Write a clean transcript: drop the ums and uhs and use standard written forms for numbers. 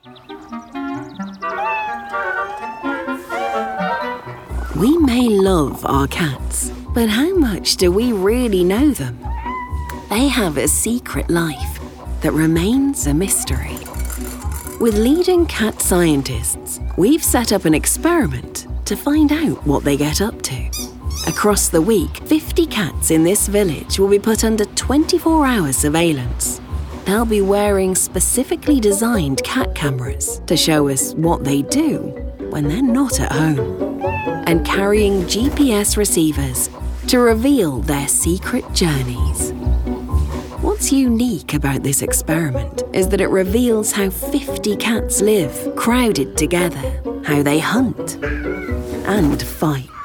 We may love our cats, but how much do we really know them? They have a secret life that remains a mystery. With leading cat scientists, we've set up an experiment to find out what they get up to. Across the week, 50 cats in this village will be put under 24-hour surveillance. They'll be wearing specifically designed cat cameras to show us what they do when they're not at home, and carrying GPS receivers to reveal their secret journeys. What's unique about this experiment is that it reveals how 50 cats live crowded together, how they hunt and fight.